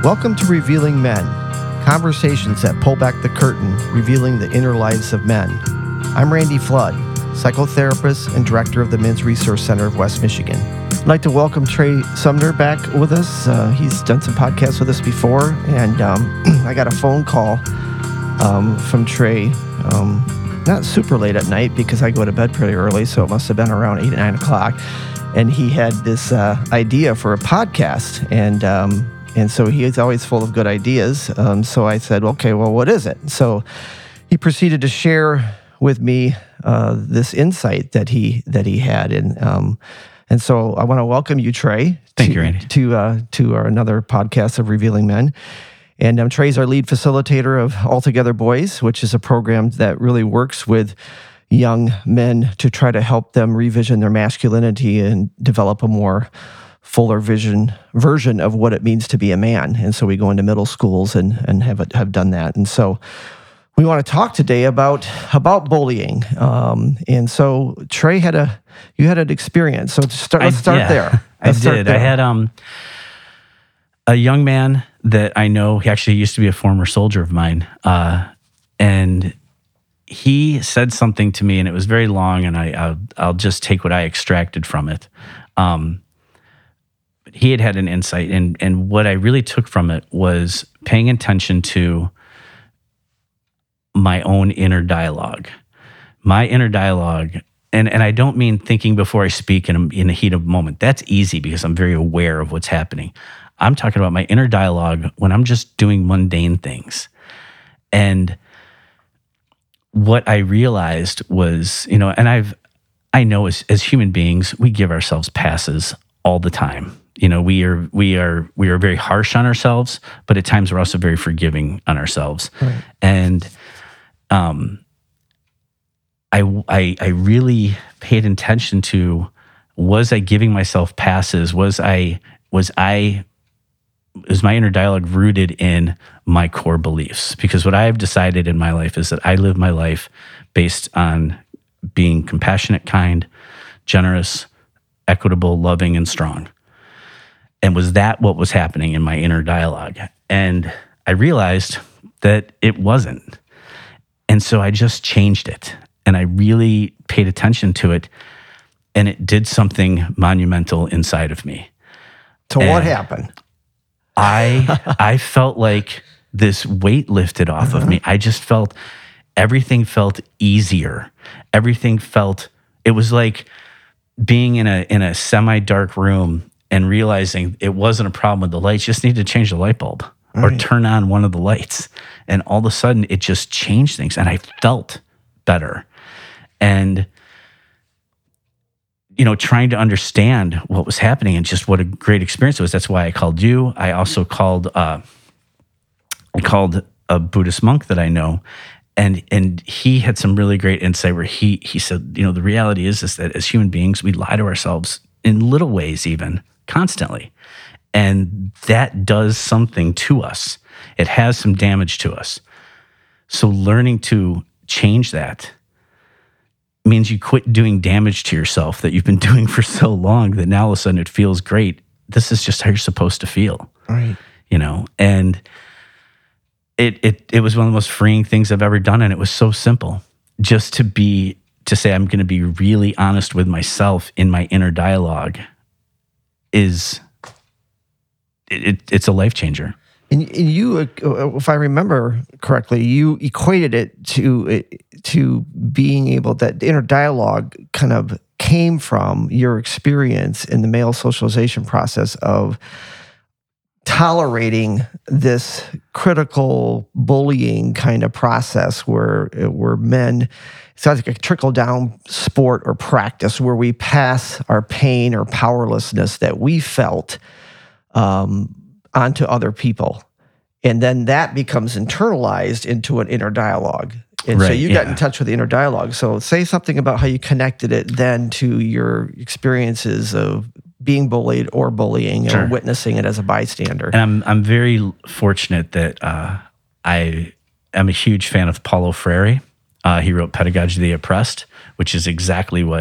Welcome to Revealing Men, conversations that pull back the curtain, revealing the inner lives of men. I'm Randy Flood, psychotherapist and director of the Men's Resource Center of West Michigan. I'd like to welcome Trey Sumner back with us. He's done some podcasts with us before, and I got a phone call from Trey, not super late at night because I go to bed pretty early, so it must have been around 8 or 9 o'clock. And he had this idea for a podcast, and so he is always full of good ideas. So I said, okay, well, what is it? So he proceeded to share with me this insight that he had, and so I want to welcome you, Trey. Thank you, Randy. To our another podcast of Revealing Men. And Trey's our lead facilitator of Altogether Boys, which is a program that really works with young men to try to help them revision their masculinity and develop a more fuller version of what it means to be a man. And so we go into middle schools and have done that. And so we want to talk today about bullying. And so Trey you had an experience. So let's start there. I had a young man that I know. He actually used to be a former soldier of mine, and he said something to me, and it was very long, and I'll just take what I extracted from it. He had an insight, and what I really took from it was paying attention to my own inner dialogue. My inner dialogue, and I don't mean thinking before I speak in the heat of the moment. That's easy because I'm very aware of what's happening. I'm talking about my inner dialogue when I'm just doing mundane things. And what I realized was, and I know as human beings, we give ourselves passes all the time. We are very harsh on ourselves, but at times we're also very forgiving on ourselves. Right. And I really paid attention to, was I giving myself passes? Was my inner dialogue rooted in my core beliefs? Because what I have decided in my life is that I live my life based on being compassionate, kind, generous, equitable, loving, and strong. And was that what was happening in my inner dialogue? And I realized that it wasn't. And so I just changed it. And I really paid attention to it. And it did something monumental inside of me. So what happened? I felt like this weight lifted off of me. I just felt everything felt easier. It was like being in a semi-dark room and realizing it wasn't a problem with the lights. You just need to change the light bulb or turn on one of the lights. And all of a sudden it just changed things and I felt better. And trying to understand what was happening and just what a great experience it was. That's why I called you. I also called a Buddhist monk that I know, and he had some really great insight where he said, the reality is that as human beings, we lie to ourselves in little ways, even constantly, and that does something to us. It has some damage to us. So learning to change that means you quit doing damage to yourself that you've been doing for so long that now all of a sudden it feels great. This is just how you're supposed to feel. Right. And it was one of the most freeing things I've ever done. And it was so simple just to say, I'm going to be really honest with myself in my inner dialogue it's a life changer. And you, if I remember correctly, you equated it to being able, that inner dialogue kind of came from your experience in the male socialization process of tolerating this critical bullying kind of process where men, it's like a trickle-down sport or practice where we pass our pain or powerlessness that we felt onto other people. And then that becomes internalized into an inner dialogue. And so you got in touch with the inner dialogue. So say something about how you connected it then to your experiences of being bullied or bullying or witnessing it as a bystander. And I'm very fortunate that I am a huge fan of Paulo Freire. He wrote Pedagogy of the Oppressed, which is exactly what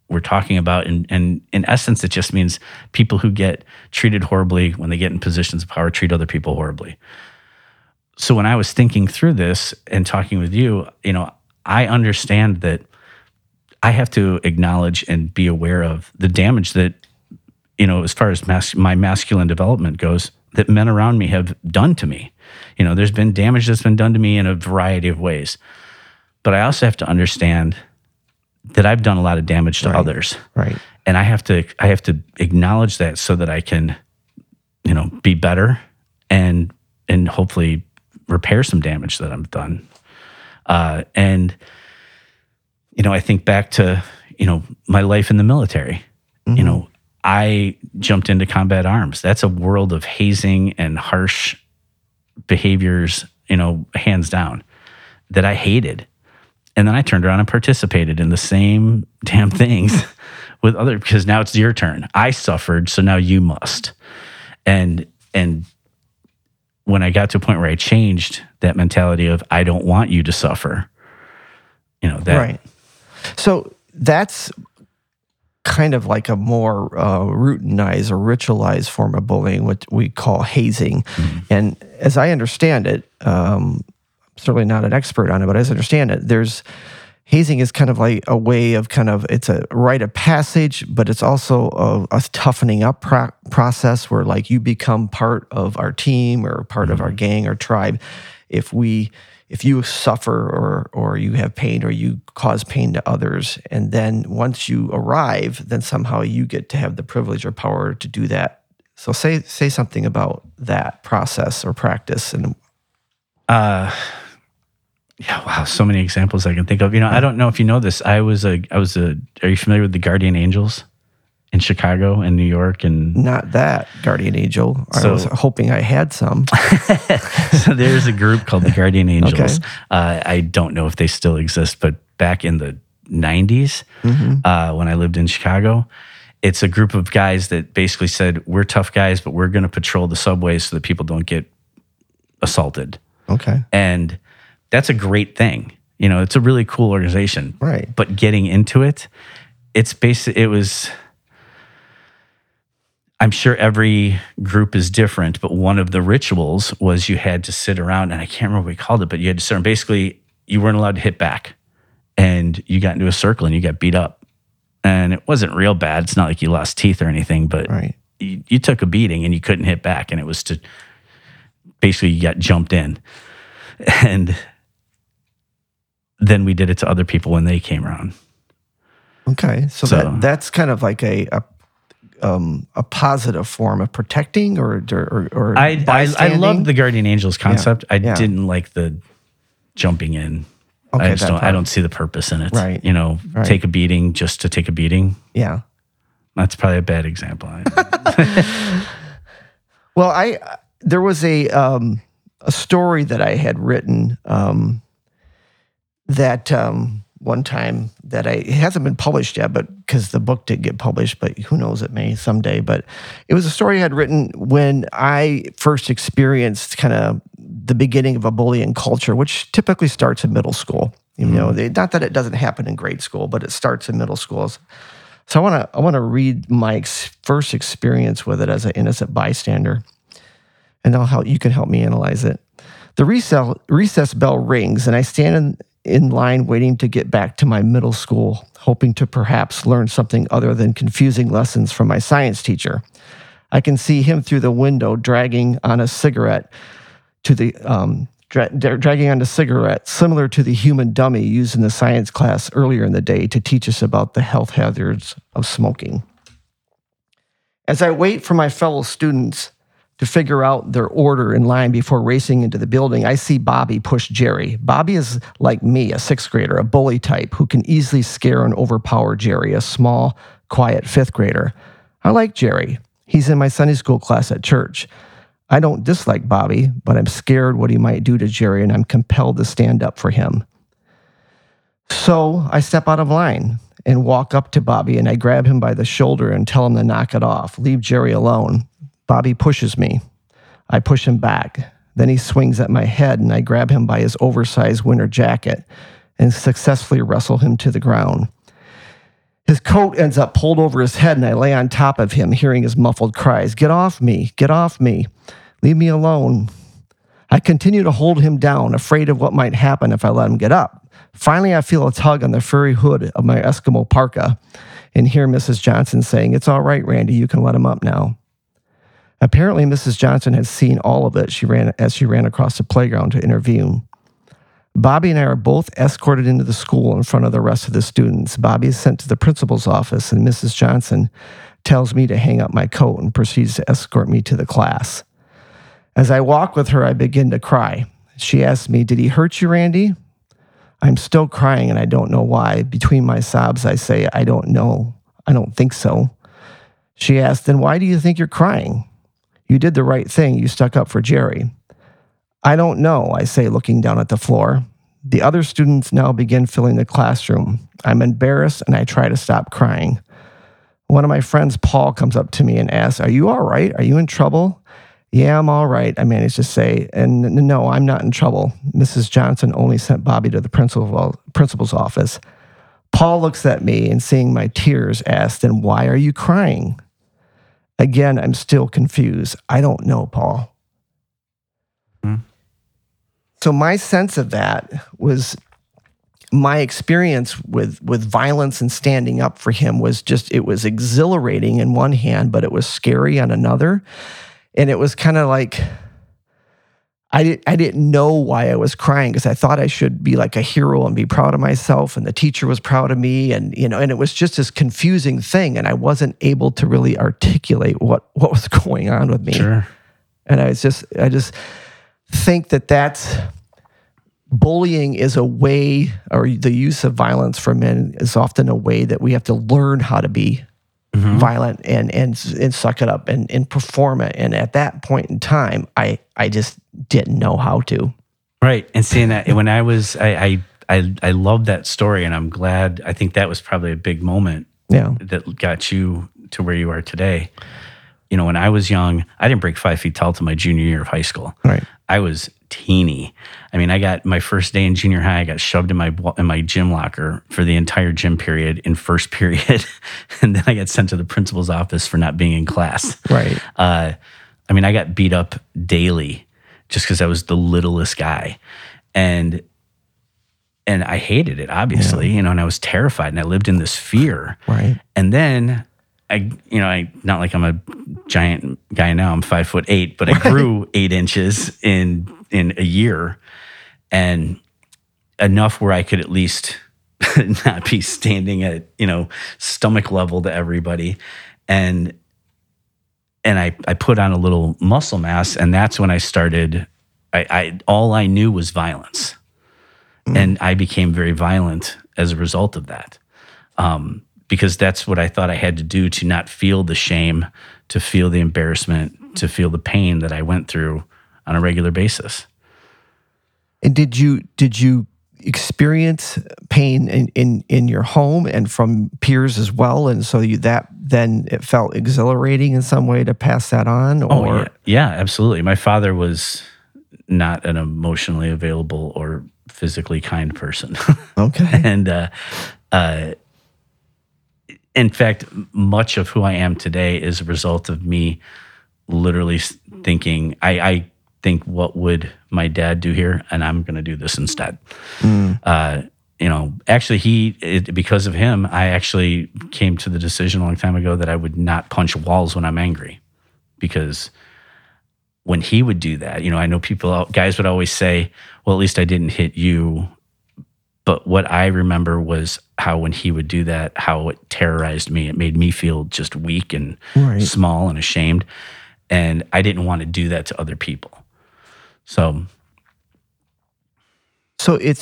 we're talking about. And in essence, it just means people who get treated horribly when they get in positions of power treat other people horribly. So when I was thinking through this and talking with you, I understand that I have to acknowledge and be aware of the damage that, as far as my masculine development goes, that men around me have done to me. There's been damage that's been done to me in a variety of ways. But I also have to understand that I've done a lot of damage to others. Right. And I have to acknowledge that so that I can, be better and hopefully repair some damage that I've done. And I think back to, my life in the military. Mm-hmm. I jumped into combat arms. That's a world of hazing and harsh behaviors, hands down, that I hated. And then I turned around and participated in the same damn things with others, because now it's your turn. I suffered, so now you must. And when I got to a point where I changed that mentality of, I don't want you to suffer, that. Right. So that's kind of like a more routinized or ritualized form of bullying, what we call hazing. Mm-hmm. And as I understand it, certainly not an expert on it, but as I understand it, hazing is kind of like a way of it's a rite of passage, but it's also a toughening up process where like you become part of our team or part of our gang or tribe. If you suffer or you have pain or you cause pain to others, and then once you arrive, then somehow you get to have the privilege or power to do that. So say something about that process or practice. And yeah, wow, so many examples I can think of. I don't know if you know this. Are you familiar with the Guardian Angels in Chicago and New York? And not that Guardian Angel. I was hoping I had some. So there's a group called the Guardian Angels. Okay. I don't know if they still exist, but back in the 90s, when I lived in Chicago, it's a group of guys that basically said, we're tough guys, but we're going to patrol the subways so that people don't get assaulted. Okay. And that's a great thing. It's a really cool organization. Right. But getting into it, I'm sure every group is different, but one of the rituals was you had to sit around, and I can't remember what we called it, but you had to sit around. Basically, you weren't allowed to hit back, and you got into a circle and you got beat up. And it wasn't real bad. It's not like you lost teeth or anything, but you took a beating and you couldn't hit back, and it was basically you got jumped in. And then we did it to other people when they came around. Okay, so that's kind of like a positive form of protecting or I loved the Guardian Angels concept. Yeah. I didn't like the jumping in. Okay, I don't see the purpose in it. Right. Take a beating just to take a beating. Yeah. That's probably a bad example. Well, there was a story that I had written that one time that it hasn't been published yet, but because the book didn't get published, but who knows, it may someday. But it was a story I had written when I first experienced kind of the beginning of a bullying culture, which typically starts in middle school. Not that it doesn't happen in grade school, but it starts in middle schools. So I want to read my first experience with it as an innocent bystander, and how you can help me analyze it. The recess bell rings, and I stand in line waiting to get back to my middle school, hoping to perhaps learn something other than confusing lessons from my science teacher. I can see him through the window dragging on a cigarette similar to the human dummy used in the science class earlier in the day to teach us about the health hazards of smoking. As I wait for my fellow students to figure out their order in line before racing into the building, I see Bobby push Jerry. Bobby is like me, a sixth grader, a bully type who can easily scare and overpower Jerry, a small, quiet fifth grader. I like Jerry. He's in my Sunday school class at church. I don't dislike Bobby, but I'm scared what he might do to Jerry, and I'm compelled to stand up for him. So I step out of line and walk up to Bobby, and I grab him by the shoulder and tell him to knock it off, leave Jerry alone. Bobby pushes me. I push him back. Then he swings at my head, and I grab him by his oversized winter jacket and successfully wrestle him to the ground. His coat ends up pulled over his head, and I lay on top of him, hearing his muffled cries, "Get off me! Get off me! Leave me alone!" I continue to hold him down, afraid of what might happen if I let him get up. Finally, I feel a tug on the furry hood of my Eskimo parka and hear Mrs. Johnson saying, "It's all right, Randy, you can let him up now." Apparently, Mrs. Johnson had seen all of it as she ran across the playground to intervene. Bobby and I are both escorted into the school in front of the rest of the students. Bobby is sent to the principal's office, and Mrs. Johnson tells me to hang up my coat and proceeds to escort me to the class. As I walk with her, I begin to cry. She asks me, "Did he hurt you, Randy?" I'm still crying, and I don't know why. Between my sobs, I say, "I don't know. I don't think so." She asks, "Then why do you think you're crying? You did the right thing. You stuck up for Jerry." "I don't know," I say, looking down at the floor. The other students now begin filling the classroom. I'm embarrassed, and I try to stop crying. One of my friends, Paul, comes up to me and asks, "Are you all right? Are you in trouble?" "Yeah, I'm all right," I managed to say. "And no, I'm not in trouble. Mrs. Johnson only sent Bobby to the principal's office." Paul looks at me and, seeing my tears, asks, "Then why are you crying?" Again, I'm still confused. "I don't know, Paul." So my sense of that was my experience with violence and standing up for him was just, it was exhilarating in one hand, but it was scary on another. And it was kind of like, I didn't know why I was crying, because I thought I should be like a hero and be proud of myself, and the teacher was proud of me, and and it was just this confusing thing, and I wasn't able to really articulate what was going on with me. Sure. And I just think that's bullying is a way, or the use of violence for men is often a way that we have to learn how to be violent and suck it up and perform it. And at that point in time, I just didn't know how to. Right. And seeing that when I was, I love that story, and I'm glad. I think that was probably a big moment that got you to where you are today. When I was young, I didn't break 5 feet tall till my junior year of high school. Right. I was teeny. I mean, I got my first day in junior high, I got shoved in my gym locker for the entire gym period in first period. And then I got sent to the principal's office for not being in class. Right. I mean, I got beat up daily just because I was the littlest guy. And I hated it, obviously, and I was terrified, and I lived in this fear. Right. And then I not like I'm a giant guy now. I'm 5'8", but I grew 8 inches in a year, and enough where I could at least not be standing at stomach level to everybody, and I put on a little muscle mass, and that's when I started. I all I knew was violence, and I became very violent as a result of that. Because that's what I thought I had to do to not feel the shame, to feel the embarrassment, to feel the pain that I went through on a regular basis. And did you experience pain in your home and from peers as well? And so then it felt exhilarating in some way to pass that on? Or? Oh, yeah, absolutely. My father was not an emotionally available or physically kind person. Okay. And in fact, much of who I am today is a result of me literally thinking, I think, what would my dad do here? And I'm going to do this instead. Actually, because of him, I actually came to the decision a long time ago that I would not punch walls when I'm angry. Because when he would do that, I know guys would always say, well, at least I didn't hit you. But what I remember was how when he would do that, how it terrorized me. It made me feel just weak and small and ashamed. And I didn't want to do that to other people. So it's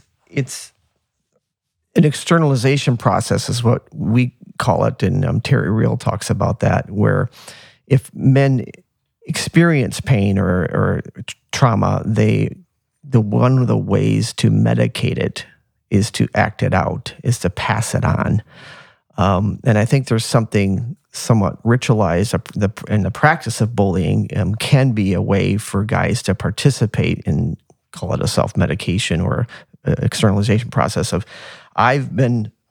an externalization process is what we call it. And Terry Real talks about that, where if men experience pain or trauma, one of the ways to medicate it is to act it out, is to pass it on. And I think there's something somewhat ritualized in the practice of bullying can be a way for guys to participate in, call it a self-medication or externalization process of, I've been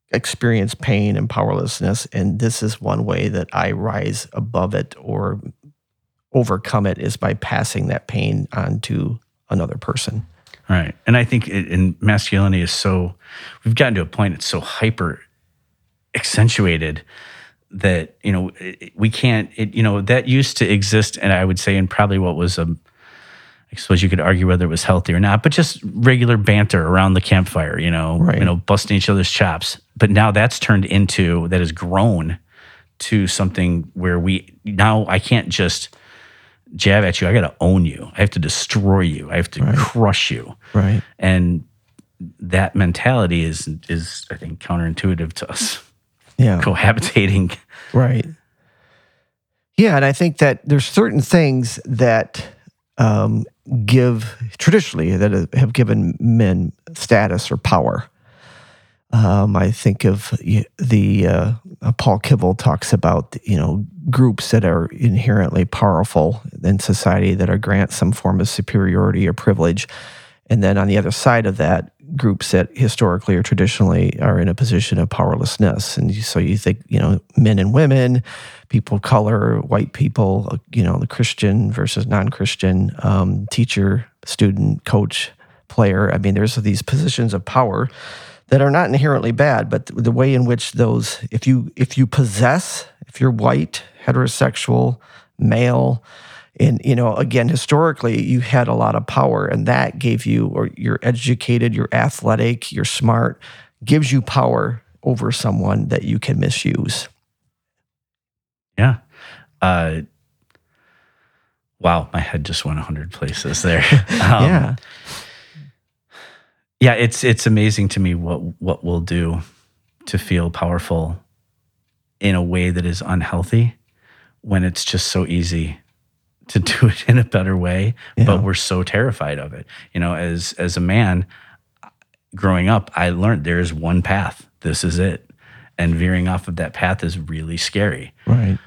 experience pain and powerlessness, and this is one way that I rise above it or overcome it is by passing that pain on to another person. Right. And I think in masculinity is so, we've gotten to a point, it's so hyper accentuated that, we can't, that used to exist. And I would say in probably what was I suppose you could argue whether it was healthy or not, but just regular banter around the campfire, Right. busting each other's chops. But now that has grown to something where now I can't just jab at you. I got to own you. I have to destroy you. I have to crush you. Right. And that mentality is I think counterintuitive to us. Yeah. Cohabitating. Right. Yeah, and I think that there's certain things that traditionally that have given men status or power. I think of the Paul Kivel talks about groups that are inherently powerful in society that are grant some form of superiority or privilege, and then on the other side of that, groups that historically or traditionally are in a position of powerlessness. And so you think men and women, people of color, white people, the Christian versus non-Christian, teacher, student, coach, player. I mean, there's these positions of power that are not inherently bad, but the way in which those, if you're white, heterosexual, male, and again, historically, you had a lot of power, and that gave you, or you're educated, you're athletic, you're smart, gives you power over someone that you can misuse. Yeah. Wow, my head just went 100 places there. Yeah. Yeah, it's amazing to me what we'll do to feel powerful in a way that is unhealthy when it's just so easy to do it in a better way, but we're so terrified of it. As a man growing up, I learned there's one path. This is it. And veering off of that path is really scary. Right.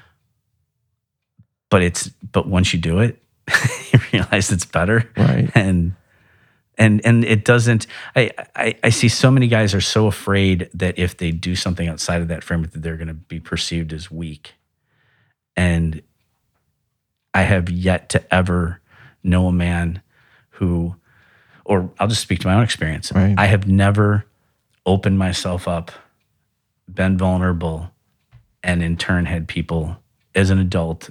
But once you do it, you realize it's better. Right. And it doesn't, I see so many guys are so afraid that if they do something outside of that framework that they're going to be perceived as weak. And I have yet to ever know a man who, or I'll just speak to my own experience. Right. I have never opened myself up, been vulnerable, and in turn had people as an adult,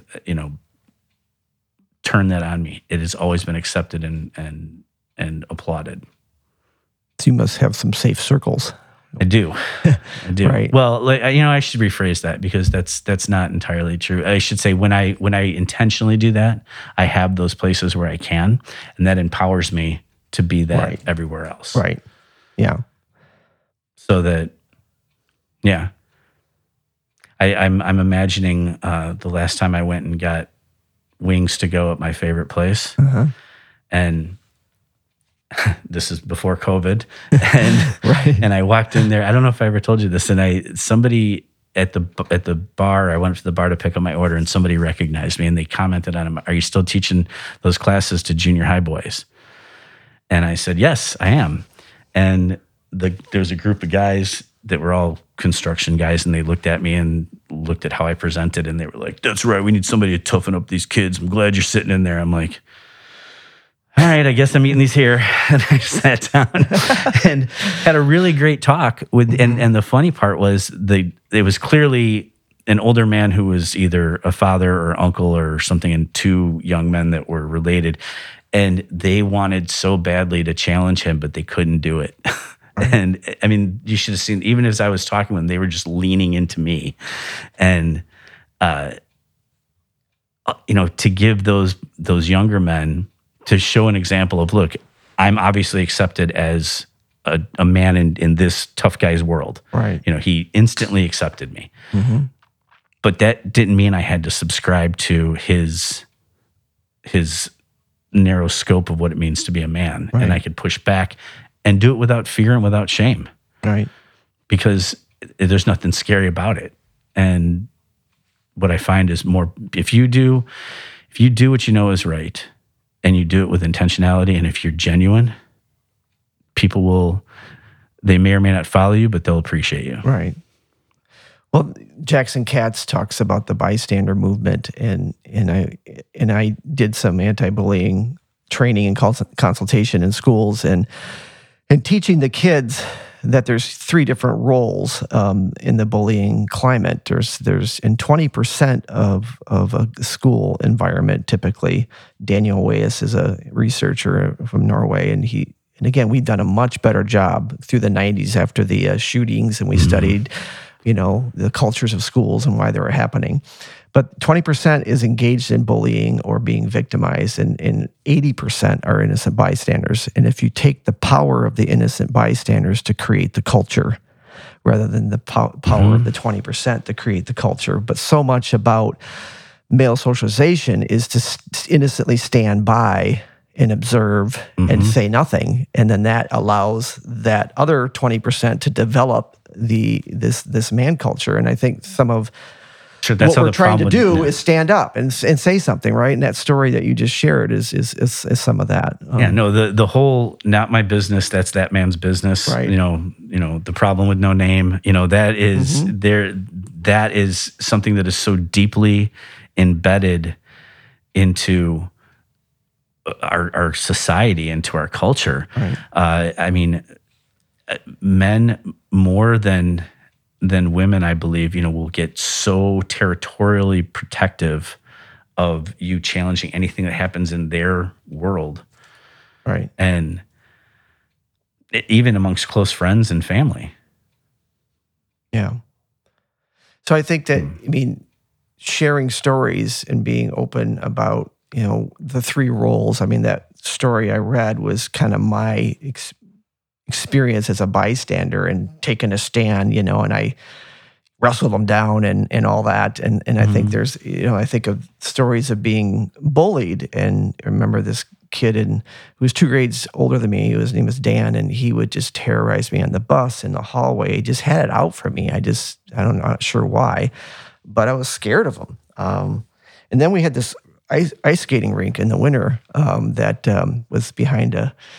turn that on me. It has always been accepted and applauded. So you must have some safe circles. I do. Right. Well, I should rephrase that because that's not entirely true. I should say when I intentionally do that, I have those places where I can, and that empowers me to be that everywhere else. Right. Yeah. So that, yeah. I'm imagining the last time I went and got wings to go at my favorite place, and this is before COVID, and I walked in there. I don't know if I ever told you this, and somebody at the bar. I went up to the bar to pick up my order, and somebody recognized me, and they commented on him. Are you still teaching those classes to junior high boys? And I said, yes, I am. And there was a group of guys that were all construction guys, and they looked at me and looked at how I presented, and they were like, that's right, we need somebody to toughen up these kids. I'm glad you're sitting in there. I'm like, all right, I guess I'm eating these here. And I sat down and had a really great talk with, and the funny part was it was clearly an older man who was either a father or uncle or something, and two young men that were related. And they wanted so badly to challenge him, but they couldn't do it. And I mean, you should have seen, even as I was talking with them, they were just leaning into me. And, to give those younger men, to show an example of, look, I'm obviously accepted as a man in this tough guy's world. Right. He instantly accepted me. Mm-hmm. But that didn't mean I had to subscribe to his narrow scope of what it means to be a man. Right. And I could push back and do it without fear and without shame. Right. Because there's nothing scary about it. And what I find is more, if you do what you know is right, and you do it with intentionality, and if you're genuine, people will, They may or may not follow you, but they'll appreciate you. Right. Well, Jackson Katz talks about the bystander movement, and I did some anti-bullying training and consultation in schools, and teaching the kids that there's three different roles in the bullying climate. There's in 20% of a school environment, typically. Daniel Weiss is a researcher from Norway, and again, we've done a much better job through the 90s after the shootings, and we studied, the cultures of schools and why they were happening. But 20% is engaged in bullying or being victimized, and 80% are innocent bystanders. And if you take the power of the innocent bystanders to create the culture, rather than the power of the 20% to create the culture, but so much about male socialization is to innocently stand by and observe and say nothing, and then that allows that other 20% to develop this man culture. And I think some of that's what we're trying to do is stand up and say something, right? And that story that you just shared is some of that. The whole not my business, that's that man's business. Right. The problem with no name. That is there. That is something that is so deeply embedded into our society, into our culture. Right. Men more than women, I believe, will get so territorially protective of you challenging anything that happens in their world. Right. And even amongst close friends and family. Yeah. So I think that, sharing stories and being open about, the three roles. That story I read was kind of my experience as a bystander and taking a stand, and I wrestled them down and all that. And I think there's, I think of stories of being bullied. And I remember this kid who was 2 grades older than me. His name was Dan, and he would just terrorize me on the bus, in the hallway. He just had it out for me. I'm not sure why, but I was scared of him. And then we had this ice skating rink in the winter that was behind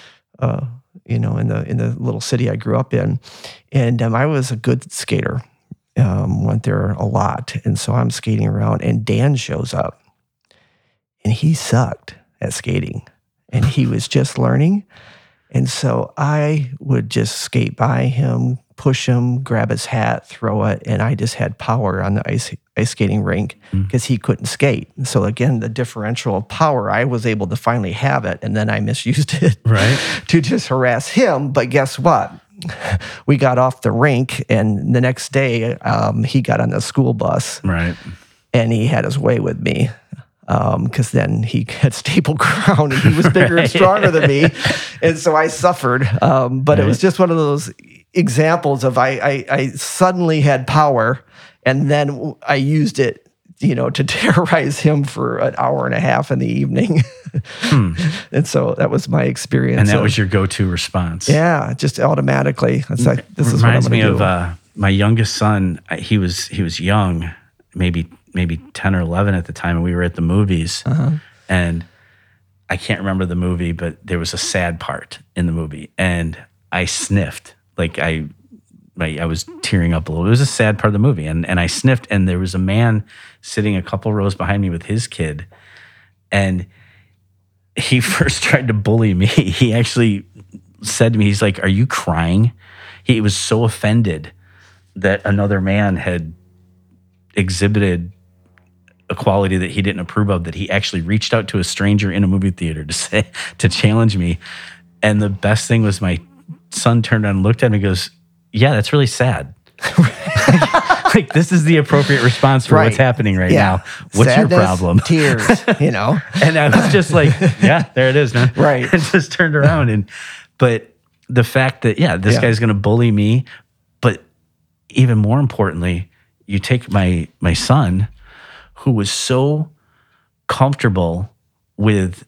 in the little city I grew up in. And I was a good skater, went there a lot. And so I'm skating around, and Dan shows up, and he sucked at skating, and he was just learning. And so I would just skate by him, push him, grab his hat, throw it, and I just had power on the ice skating rink because he couldn't skate. And so again, the differential of power, I was able to finally have it, and then I misused it to just harass him. But guess what? We got off the rink, and the next day he got on the school bus, and he had his way with me. Because then he had staple crown, and he was bigger and stronger than me, and so I suffered. But it was just one of those examples of I suddenly had power, and then I used it, to terrorize him for an hour and a half in the evening. And so that was my experience. And that was your go-to response. Yeah, just automatically. It's like, this is what I'm Reminds going me to do. of my youngest son. He was young, maybe 10 or 11 at the time, and we were at the movies. And I can't remember the movie, but there was a sad part in the movie, and I sniffed. Like I was tearing up a little. It was a sad part of the movie, and I sniffed, and there was a man sitting a couple rows behind me with his kid, and he first tried to bully me. He actually said to me, he's like, "Are you crying?" He was so offended that another man had exhibited a quality that he didn't approve of, that he actually reached out to a stranger in a movie theater to challenge me. And the best thing was my son turned around and looked at me and goes, "Yeah, that's really sad." Like, this is the appropriate response for what's happening right now. What's Sadness, your problem? Tears, And I was just like, yeah, there it is, man. Right. And just turned around. But the fact that, this guy's going to bully me, but even more importantly, you take my son, who was so comfortable with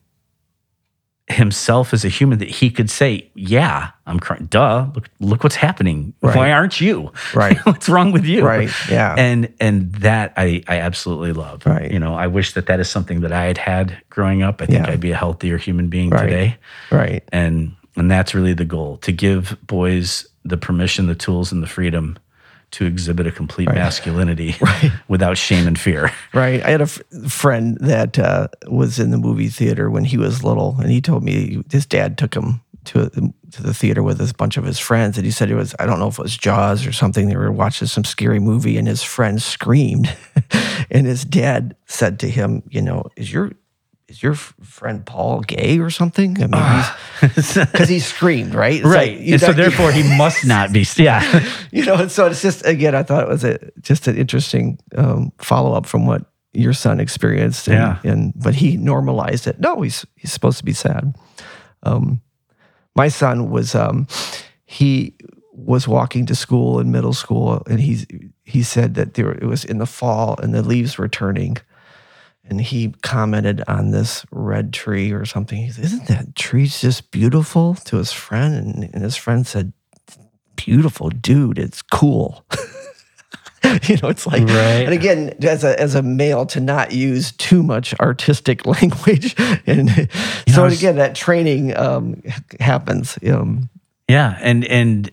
himself as a human that he could say, "Yeah, I'm crying. Duh, look what's happening. Right. Why aren't you? Right. What's wrong with you?" Right. Yeah. And that I absolutely love. Right. I wish that is something that I had growing up. I think I'd be a healthier human being today. Right. And that's really the goal, to give boys the permission, the tools, and the freedom to exhibit a complete masculinity without shame and fear. Right. I had a friend that was in the movie theater when he was little, and he told me his dad took him to the theater with a bunch of his friends, and he said it was, I don't know if it was Jaws or something, they were watching some scary movie, and his friend screamed, and his dad said to him, is your friend Paul gay or something? I mean, because he screamed, right? It's right. Like, and so therefore he must not be. Yeah. And so it's just, again, I thought it was just an interesting follow-up from what your son experienced. But he normalized it. No, he's supposed to be sad. My son was, he was walking to school in middle school, and he said that it was in the fall and the leaves were turning. And he commented on this red tree or something. He said, "Isn't that tree just beautiful?" to his friend. And his friend said, "Beautiful, dude, it's cool." It's like, right. And again, as a male, to not use too much artistic language. And again, that training happens. Yeah. And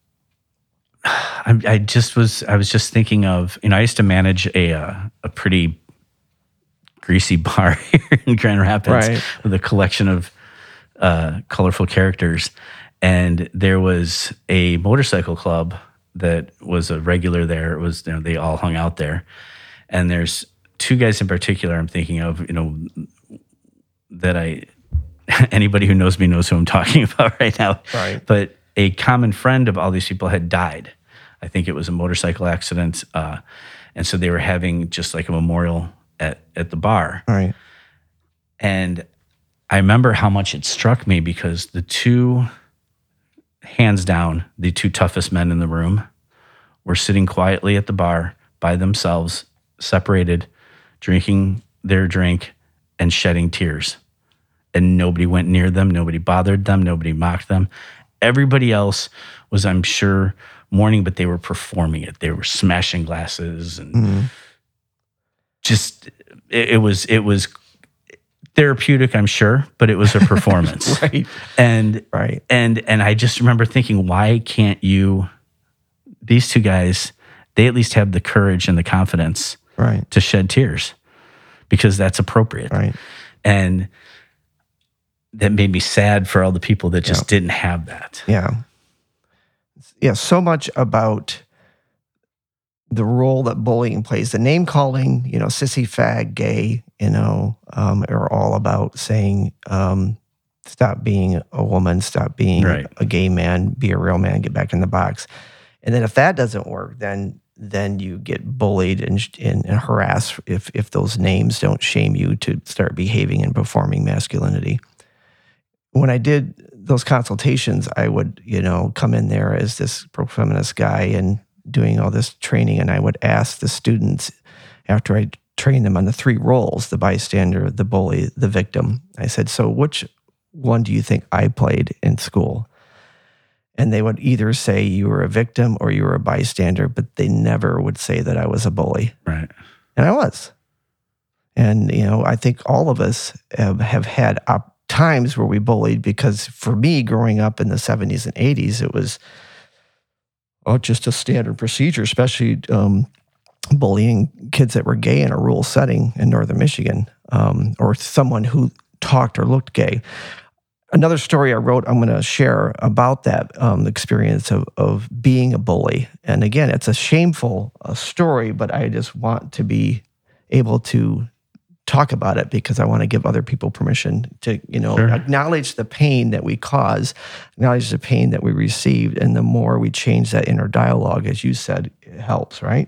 I was just thinking of, I used to manage a pretty greasy bar here in Grand Rapids with a collection of colorful characters. And there was a motorcycle club that was a regular there. It was, they all hung out there. And there's two guys in particular I'm thinking of, that anybody who knows me knows who I'm talking about right now. Right. But a common friend of all these people had died. I think it was a motorcycle accident. And so they were having just like a memorial at the bar. Right. And I remember how much it struck me because the two, hands down, the two toughest men in the room were sitting quietly at the bar by themselves, separated, drinking their drink and shedding tears. And nobody went near them. Nobody bothered them. Nobody mocked them. Everybody else was, I'm sure, mourning, but they were performing it. They were smashing glasses and just, it was therapeutic, I'm sure, but it was a performance. Right. And I just remember thinking, why can't these two guys, they at least have the courage and the confidence to shed tears because that's appropriate. Right. And that made me sad for all the people that just didn't have that. Yeah. Yeah. So much about the role that bullying plays, the name calling, sissy, fag, gay, are all about saying, stop being a woman, stop being a gay man, be a real man, get back in the box. And then if that doesn't work, then you get bullied and harassed if those names don't shame you to start behaving and performing masculinity. When I did those consultations, I would, come in there as this pro-feminist guy and doing all this training, and I would ask the students after I trained them on the three roles, the bystander, the bully, the victim. I said, so which one do you think I played in school? And they would either say you were a victim or you were a bystander, but they never would say that I was a bully. Right. And I was. And, I think all of us have had times where we bullied, because for me, growing up in the 70s and 80s, it was just a standard procedure, especially bullying kids that were gay in a rural setting in northern Michigan, or someone who talked or looked gay. Another story I wrote, I'm going to share about that experience of being a bully. And again, it's a shameful story, but I just want to be able to talk about it because I want to give other people permission to, acknowledge the pain that we cause, acknowledge the pain that we received. And the more we change that inner dialogue, as you said, it helps, right?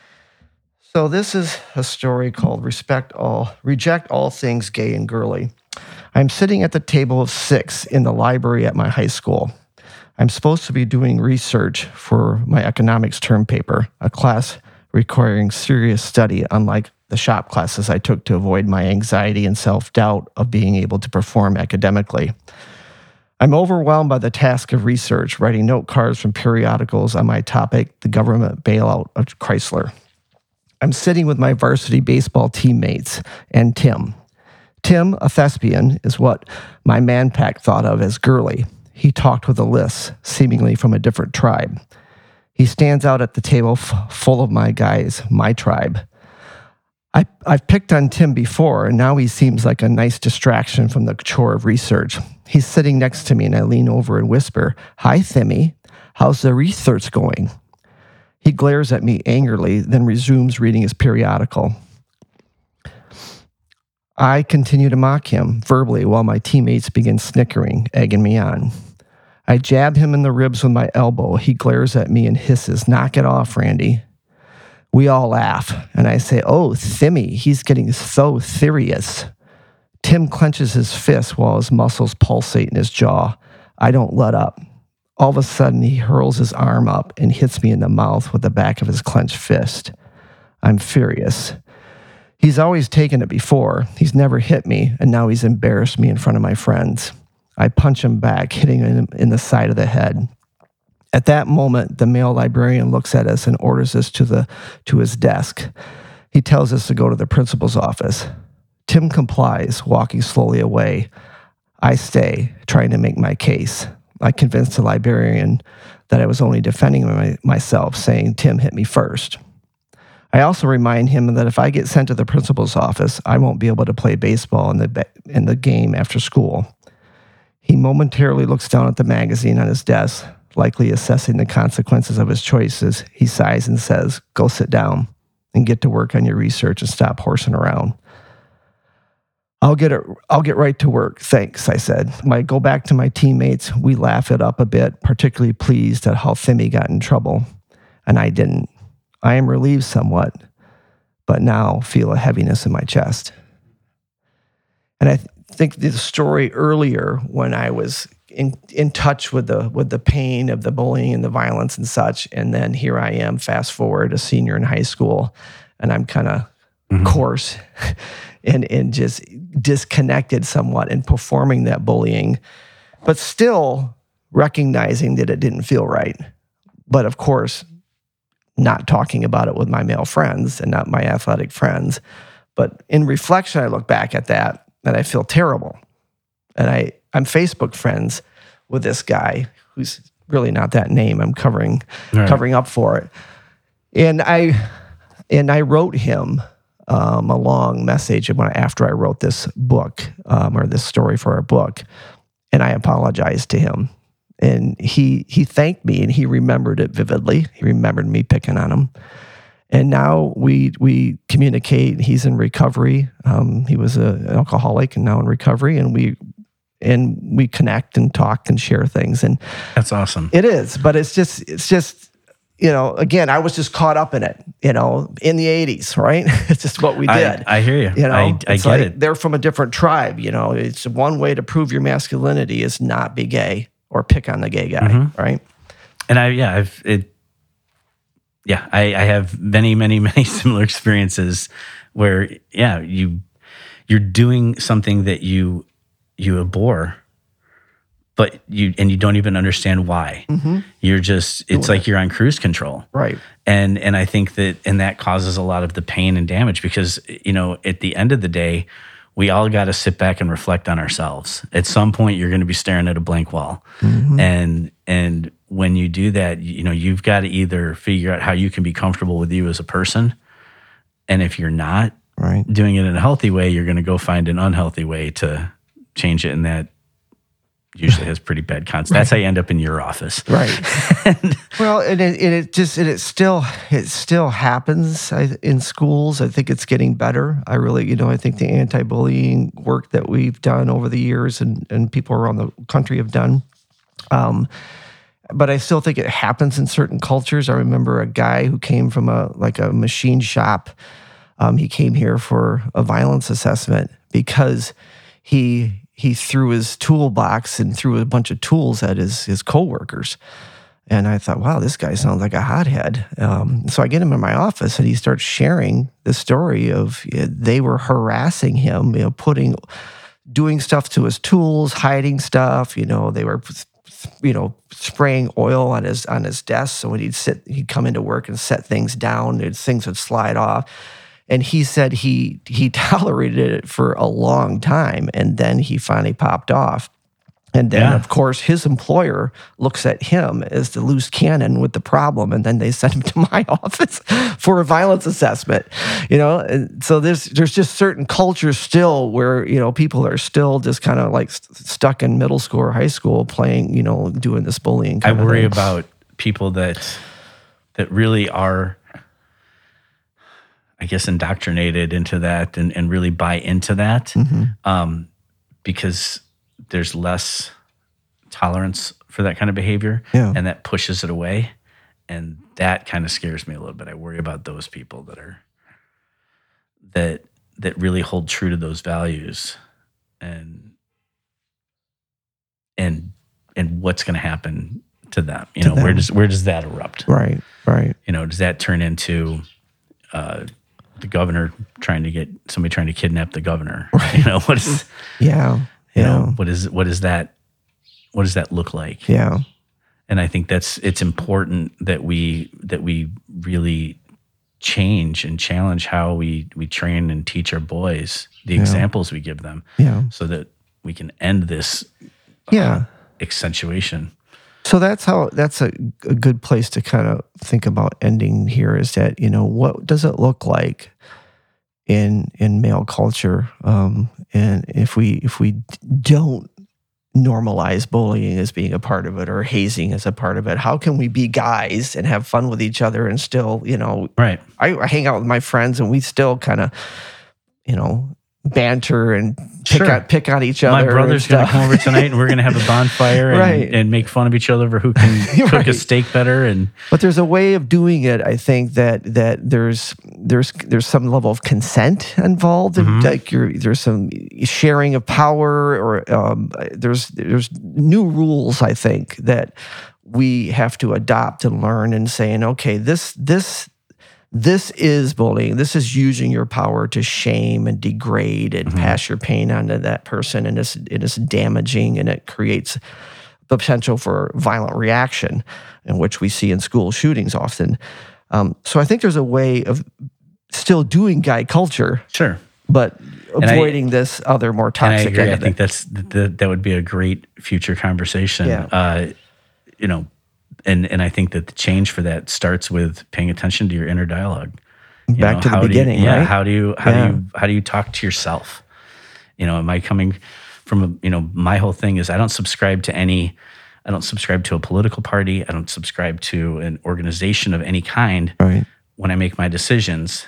So this is a story called Reject All Things Gay and Girly. I'm sitting at the table of 6 in the library at my high school. I'm supposed to be doing research for my economics term paper, a class requiring serious study, unlike the shop classes I took to avoid my anxiety and self-doubt of being able to perform academically. I'm overwhelmed by the task of research, writing note cards from periodicals on my topic, the government bailout of Chrysler. I'm sitting with my varsity baseball teammates and Tim. Tim, a thespian, is what my man pack thought of as girly. he talked with a lisp, seemingly from a different tribe. He stands out at the table full of my guys, my tribe. I've picked on Tim before, and now he seems like a nice distraction from the chore of research. He's sitting next to me, and I lean over and whisper, "Hi, Timmy. How's the research going?" He glares at me angrily, then resumes reading his periodical. I continue to mock him verbally while my teammates begin snickering, egging me on. I jab him in the ribs with my elbow. He glares at me and hisses, "Knock it off, Randy." We all laugh, and I say, "Oh, Timmy, he's getting so serious." Tim clenches his fist while his muscles pulsate in his jaw. I don't let up. All of a sudden, he hurls his arm up and hits me in the mouth with the back of his clenched fist. I'm furious. He's always taken it before. He's never hit me, and now he's embarrassed me in front of my friends. I punch him back, hitting him in the side of the head. At that moment, the male librarian looks at us and orders us to his desk. He tells us to go to the principal's office. Tim complies, walking slowly away. I stay, trying to make my case. I convince the librarian that I was only defending myself, saying Tim hit me first. I also remind him that if I get sent to the principal's office, I won't be able to play baseball in the game after school. He momentarily looks down at the magazine on his desk, likely assessing the consequences of his choices. He sighs and says, "Go sit down and get to work on your research and stop horsing around." I'll get right to work, thanks, I said. When I go back to my teammates, we laugh it up a bit, particularly pleased at how Timmy got in trouble, and I didn't. I am relieved somewhat, but now feel a heaviness in my chest. And I think the story earlier, when I was in touch with the pain of the bullying and the violence and such, and then here I am, fast forward, a senior in high school, and I'm kind of coarse and just disconnected somewhat in performing that bullying, but still recognizing that it didn't feel right. But of course, not talking about it with my male friends and not my athletic friends. But in reflection, I look back at that and I feel terrible. And I'm Facebook friends with this guy who's really not that name. I'm covering up for it. And I wrote him a long message after I wrote this book or this story for our book, and I apologized to him. And he thanked me, and he remembered it vividly. He remembered me picking on him. And now we communicate. He's in recovery. He was an alcoholic and now in recovery, and we connect and talk and share things. And that's awesome. It is, but it's just again, I was just caught up in it, in the 80s, right? It's just what we did. I hear you. I get it. They're from a different tribe. It's one way to prove your masculinity is not be gay or pick on the gay guy, right? And I have many, many, many similar experiences where, you're doing something that you abhor, but you don't even understand why. You're just, it's like you're on cruise control. Right. And I think that causes a lot of the pain and damage because, at the end of the day, we all got to sit back and reflect on ourselves. At some point, you're going to be staring at a blank wall. And when you do that, you've got to either figure out how you can be comfortable with you as a person. And if you're not doing it in a healthy way, you're going to go find an unhealthy way to change it. And that usually has pretty bad consequences. That's how you end up in your office. Right. Well, and it still happens in schools. I think it's getting better. I really, I think the anti-bullying work that we've done over the years and people around the country have done. But I still think it happens in certain cultures. I remember a guy who came from a machine shop. He came here for a violence assessment because he threw his toolbox and threw a bunch of tools at his coworkers. And I thought, wow, this guy sounds like a hothead. So I get him in my office and he starts sharing the story of they were harassing him, doing stuff to his tools, hiding stuff. They were, spraying oil on his desk. So when he'd come into work and set things down, things would slide off. And he said he tolerated it for a long time, and then he finally popped off. And then, Yeah. of course, his employer looks at him as the loose cannon with the problem, and then they send him to my office for a violence assessment. And so there's just certain cultures still where people are still just kind of like stuck in middle school or high school playing, doing this bullying. I kind of worry thing. about people that really are, I guess, indoctrinated into that and really buy into that, because there's less tolerance for that kind of behavior, Yeah. and that pushes it away, and that kind of scares me a little bit. I worry about those people that really hold true to those values, and what's going to happen to them. Where does that erupt? Right. Does that turn into the governor trying to kidnap the governor? Right. What is what does that look like? Yeah. And I think it's important that we really change and challenge how we train and teach our boys, the examples we give them, so that we can end this accentuation. So that's a good place to kind of think about ending here, is that, what does it look like in male culture? And if we don't normalize bullying as being a part of it, or hazing as a part of it, how can we be guys and have fun with each other and still, Right. I hang out with my friends and we still kind of, banter and pick on each other. My brother's going to come over tonight, and we're going to have a bonfire and make fun of each other over who can cook a steak better. But there's a way of doing it, I think, that there's some level of consent involved, and like there's some sharing of power, or there's new rules, I think, that we have to adopt and learn, and saying, okay, this is bullying. This is using your power to shame and degrade and pass your pain onto that person, and it's damaging, and it creates the potential for violent reaction, in which we see in school shootings often. So I think there's a way of still doing guy culture, but avoiding this other more toxic and I agree. end of I think that would be a great future conversation. Yeah. And I think that the change for that starts with paying attention to your inner dialogue. Back to the beginning, right? How do you talk to yourself? Am I coming from my whole thing is I don't subscribe to a political party. I don't subscribe to an organization of any kind. Right. When I make my decisions,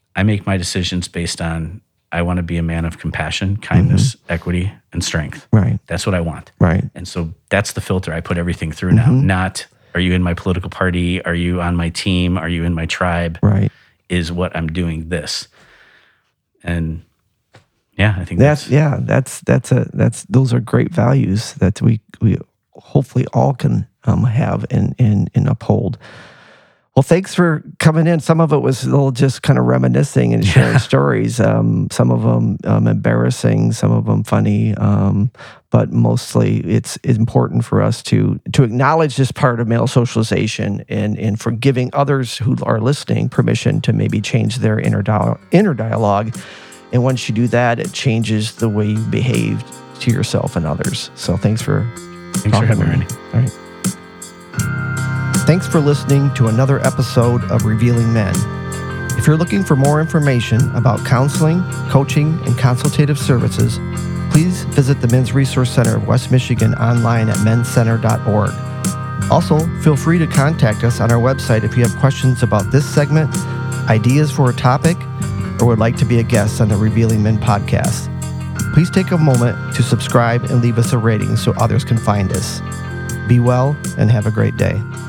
based on, I want to be a man of compassion, kindness, equity, and strength. Right. That's what I want. Right. And so that's the filter I put everything through now. Not, are you in my political party? Are you on my team? Are you in my tribe? Right. Is what I'm doing this. And I think those are great values that we hopefully all can have and uphold. Well, thanks for coming in. Some of it was a little just kind of reminiscing and sharing stories. Some of them embarrassing, some of them funny. But mostly it's important for us to acknowledge this part of male socialization, and for giving others who are listening permission to maybe change their inner dialogue. And once you do that, it changes the way you behave to yourself and others. So thanks for having me, Randy. All right. Thanks for listening to another episode of Revealing Men. If you're looking for more information about counseling, coaching, and consultative services, please visit the Men's Resource Center of West Michigan online at menscenter.org. Also, feel free to contact us on our website if you have questions about this segment, ideas for a topic, or would like to be a guest on the Revealing Men podcast. Please take a moment to subscribe and leave us a rating so others can find us. Be well and have a great day.